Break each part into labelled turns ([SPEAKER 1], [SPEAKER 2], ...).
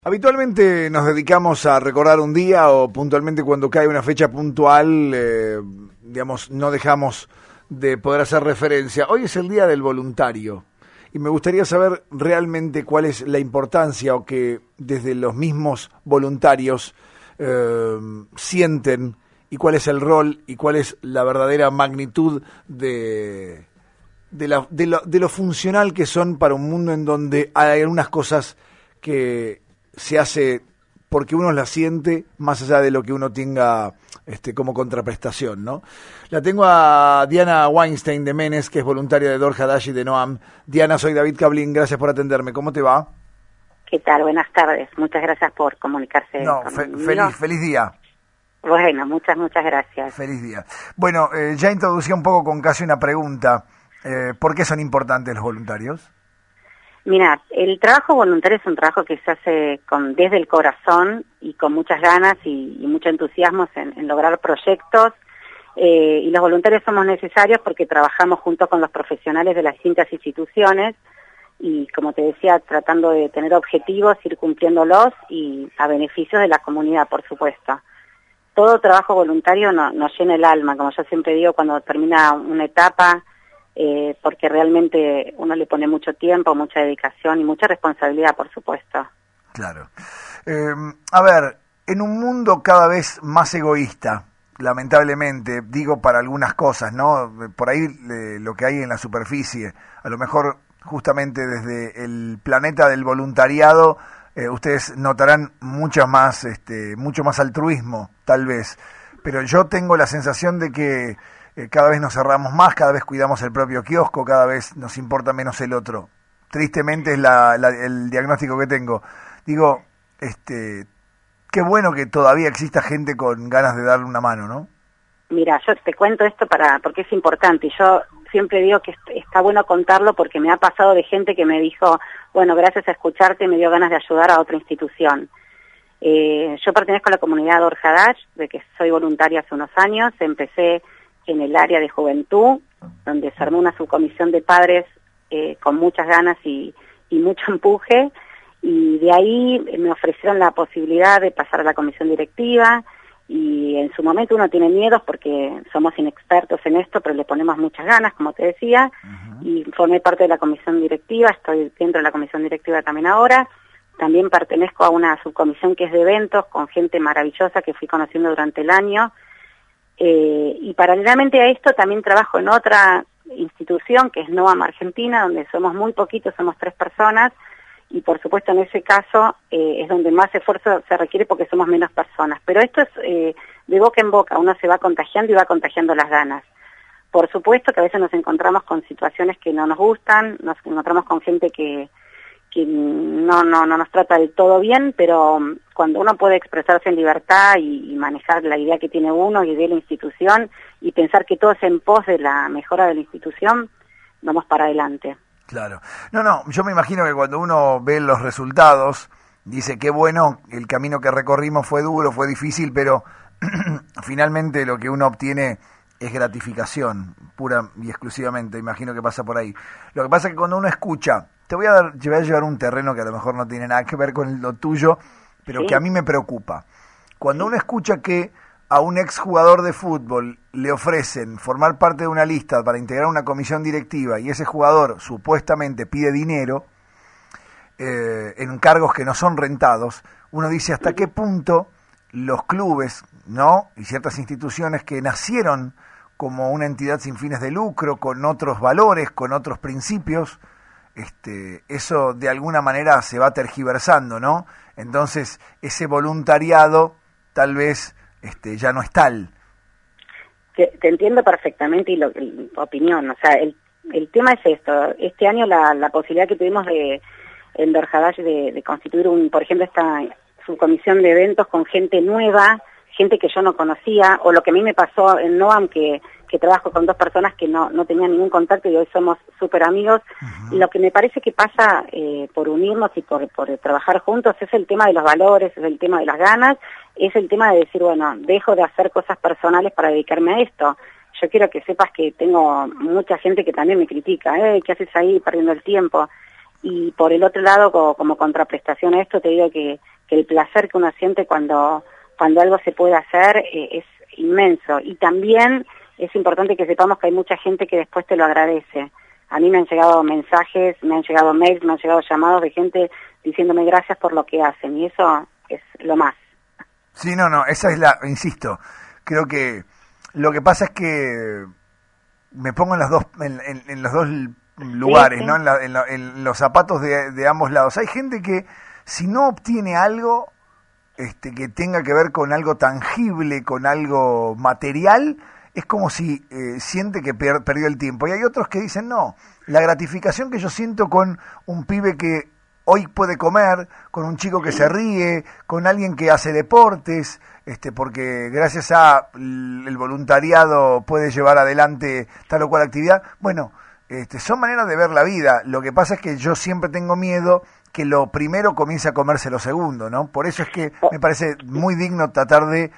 [SPEAKER 1] Habitualmente nos dedicamos a recordar un día o puntualmente cuando cae una fecha puntual, no dejamos de poder hacer referencia. Hoy es el Día del Voluntario y me gustaría saber realmente cuál es la importancia o que desde los mismos voluntarios sienten y cuál es el rol y cuál es la verdadera magnitud de lo funcional que son para un mundo en donde hay algunas cosas que se hace porque uno la siente más allá de lo que uno tenga como contraprestación, ¿no? La tengo a Diana Weinstein de Menes, que es voluntaria de Dor Hadash y de Noam. Diana, soy David Cablín, gracias por atenderme. ¿Cómo te va?
[SPEAKER 2] ¿Qué tal? Buenas tardes. Muchas gracias por comunicarse conmigo.
[SPEAKER 1] Feliz día.
[SPEAKER 2] Bueno, muchas gracias.
[SPEAKER 1] Feliz día. Bueno, ya introducí un poco con casi una pregunta. ¿Por qué son importantes los voluntarios?
[SPEAKER 2] Mira, el trabajo voluntario es un trabajo que se hace desde el corazón y con muchas ganas y mucho entusiasmo en lograr proyectos. Y los voluntarios somos necesarios porque trabajamos junto con los profesionales de las distintas instituciones y, como te decía, tratando de tener objetivos, ir cumpliéndolos y a beneficio de la comunidad, por supuesto. Todo trabajo voluntario nos llena el alma, como yo siempre digo, cuando termina una etapa, porque realmente uno le pone mucho tiempo, mucha dedicación y mucha responsabilidad, por supuesto.
[SPEAKER 1] Claro. A ver, en un mundo cada vez más egoísta, lamentablemente, digo para algunas cosas, ¿no? Por ahí lo que hay en la superficie, a lo mejor justamente desde el planeta del voluntariado, ustedes notarán mucho más altruismo, tal vez, pero yo tengo la sensación de que cada vez nos cerramos más, cada vez cuidamos el propio kiosco, cada vez nos importa menos el otro. Tristemente es el diagnóstico que tengo. Digo, qué bueno que todavía exista gente con ganas de darle una mano, ¿no?
[SPEAKER 2] Mira, yo te cuento esto porque es importante, y yo siempre digo que está bueno contarlo porque me ha pasado de gente que me dijo, bueno, gracias a escucharte me dio ganas de ayudar a otra institución. Yo pertenezco a la comunidad Dor Hadash, de que soy voluntaria hace unos años. Empecé en el área de juventud, donde se armó una subcomisión de padres con muchas ganas y mucho empuje, y de ahí me ofrecieron la posibilidad de pasar a la comisión directiva, y en su momento uno tiene miedos porque somos inexpertos en esto, pero le ponemos muchas ganas, como te decía, y formé parte de la comisión directiva, estoy dentro de la comisión directiva también ahora. También pertenezco a una subcomisión que es de eventos, con gente maravillosa que fui conociendo durante el año. Y paralelamente a esto también trabajo en otra institución que es Noam Argentina, donde somos muy poquitos, somos 3 personas, y por supuesto en ese caso es donde más esfuerzo se requiere porque somos menos personas. Pero esto es de boca en boca, uno se va contagiando y va contagiando las ganas. Por supuesto que a veces nos encontramos con situaciones que no nos gustan, nos encontramos con gente que no nos trata del todo bien, pero cuando uno puede expresarse en libertad y manejar la idea que tiene uno y de la institución y pensar que todo es en pos de la mejora de la institución, vamos para adelante.
[SPEAKER 1] Claro. No, yo me imagino que cuando uno ve los resultados, dice qué bueno, el camino que recorrimos fue duro, fue difícil, pero finalmente lo que uno obtiene es gratificación, pura y exclusivamente, imagino que pasa por ahí. Lo que pasa es que cuando uno escucha, te voy a llevar un terreno que a lo mejor no tiene nada que ver con lo tuyo, pero ¿sí? Que a mí me preocupa. Cuando uno escucha que a un exjugador de fútbol le ofrecen formar parte de una lista para integrar una comisión directiva y ese jugador supuestamente pide dinero en cargos que no son rentados, uno dice hasta qué punto los clubes, ¿no? Y ciertas instituciones que nacieron como una entidad sin fines de lucro, con otros valores, con otros principios, eso de alguna manera se va tergiversando, ¿no? Entonces, ese voluntariado tal vez ya no es tal.
[SPEAKER 2] Te entiendo perfectamente tu opinión, o sea, el tema es esto. Este año la posibilidad que tuvimos en Dor Hadash de constituir por ejemplo, esta subcomisión de eventos con gente nueva, gente que yo no conocía, o lo que a mí me pasó en Noam, que trabajo con 2 personas que no tenían ningún contacto y hoy somos súper amigos. Y lo que me parece que pasa por unirnos y por trabajar juntos es el tema de los valores, es el tema de las ganas, es el tema de decir, bueno, dejo de hacer cosas personales para dedicarme a esto. Yo quiero que sepas que tengo mucha gente que también me critica, ¿qué haces ahí perdiendo el tiempo? Y por el otro lado, como contraprestación a esto, te digo que el placer que uno siente cuando algo se puede hacer es inmenso. Y también es importante que sepamos que hay mucha gente que después te lo agradece. A mí me han llegado mensajes, me han llegado mails, me han llegado llamados de gente diciéndome gracias por lo que hacen, y eso es lo más.
[SPEAKER 1] Sí, no, esa es insisto, creo que lo que pasa es que me pongo en los dos lugares,
[SPEAKER 2] Sí, sí.
[SPEAKER 1] ¿no? En los zapatos de ambos lados. Hay gente que si no obtiene algo que tenga que ver con algo tangible, con algo material, es como si siente que perdió el tiempo. Y hay otros que dicen, no, la gratificación que yo siento con un pibe que hoy puede comer, con un chico que se ríe, con alguien que hace deportes, porque gracias a el voluntariado puede llevar adelante tal o cual actividad. Bueno, son maneras de ver la vida. Lo que pasa es que yo siempre tengo miedo que lo primero comience a comerse lo segundo, ¿no? Por eso es que me parece muy digno tratar de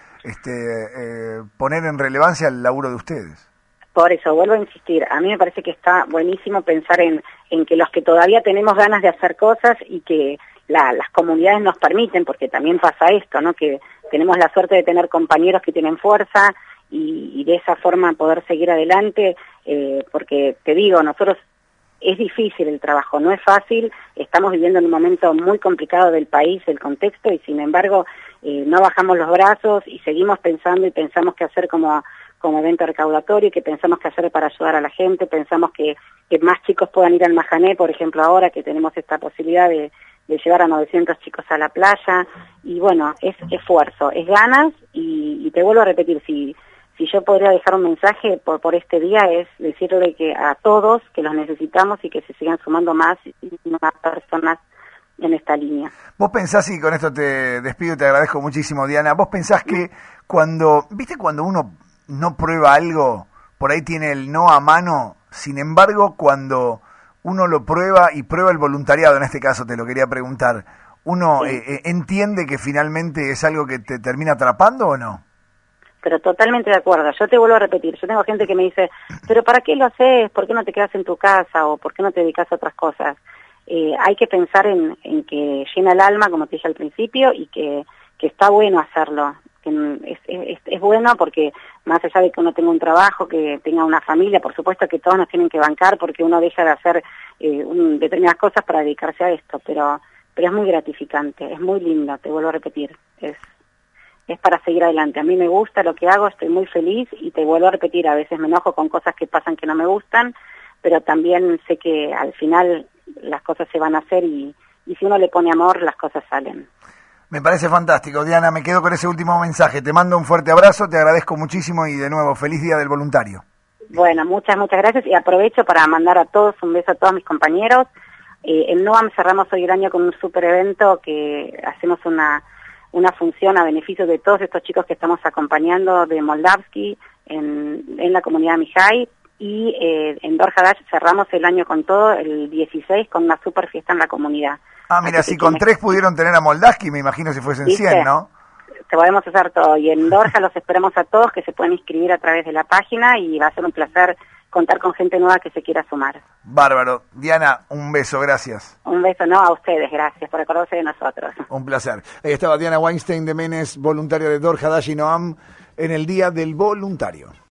[SPEAKER 1] poner en relevancia el laburo de ustedes.
[SPEAKER 2] Por eso, vuelvo a insistir, a mí me parece que está buenísimo pensar en que los que todavía tenemos ganas de hacer cosas y que las comunidades nos permiten, porque también pasa esto, ¿no? Que tenemos la suerte de tener compañeros que tienen fuerza y de esa forma poder seguir adelante, porque te digo, nosotros es difícil el trabajo, no es fácil, estamos viviendo en un momento muy complicado del país, el contexto, y sin embargo no bajamos los brazos y seguimos pensando y pensamos qué hacer como evento recaudatorio, que pensamos qué hacer para ayudar a la gente, pensamos que más chicos puedan ir al Mahané, por ejemplo, ahora que tenemos esta posibilidad de llevar a 900 chicos a la playa, y bueno, es esfuerzo, es ganas, y te vuelvo a repetir, si yo podría dejar un mensaje por este día es decirle que a todos que los necesitamos y que se sigan sumando más y más personas en esta línea.
[SPEAKER 1] Vos pensás, y con esto te despido y te agradezco muchísimo, Diana, vos pensás que cuando uno no prueba algo, por ahí tiene el no a mano, sin embargo, cuando uno lo prueba y prueba el voluntariado, en este caso te lo quería preguntar, ¿uno entiende que finalmente es algo que te termina atrapando o no?
[SPEAKER 2] Pero totalmente de acuerdo. Yo te vuelvo a repetir, yo tengo gente que me dice, pero ¿para qué lo haces? ¿Por qué no te quedas en tu casa? ¿O por qué no te dedicas a otras cosas? Hay que pensar en que llena el alma, como te dije al principio, y que está bueno hacerlo. Que es bueno porque más allá de que uno tenga un trabajo, que tenga una familia, por supuesto que todos nos tienen que bancar porque uno deja de hacer determinadas cosas para dedicarse a esto, pero es muy gratificante, es muy lindo, te vuelvo a repetir, es para seguir adelante. A mí me gusta lo que hago, estoy muy feliz y te vuelvo a repetir, a veces me enojo con cosas que pasan que no me gustan, pero también sé que al final las cosas se van a hacer y si uno le pone amor, las cosas salen.
[SPEAKER 1] Me parece fantástico, Diana, me quedo con ese último mensaje. Te mando un fuerte abrazo, te agradezco muchísimo y de nuevo, feliz Día del Voluntario.
[SPEAKER 2] Bueno, muchas gracias y aprovecho para mandar a todos un beso a todos mis compañeros. En NOAM cerramos hoy el año con un super evento que hacemos una función a beneficio de todos estos chicos que estamos acompañando de Moldavsky en la comunidad Mijay, y en Dor Hadash cerramos el año con todo, el 16, con una super fiesta en la comunidad.
[SPEAKER 1] Ah, mira, si con 3 pudieron tener a Moldavsky, me imagino si fuesen 100, ¿no?
[SPEAKER 2] Te podemos hacer todo, y en Dorja los esperamos a todos, que se pueden inscribir a través de la página, y va a ser un placer contar con gente nueva que se quiera sumar.
[SPEAKER 1] Bárbaro. Diana, un beso, gracias.
[SPEAKER 2] Un beso, no, a ustedes, gracias por acordarse de nosotros.
[SPEAKER 1] Un placer. Ahí estaba Diana Weinstein de Menes, voluntaria de Dor Hadash y Noam, en el Día del Voluntario.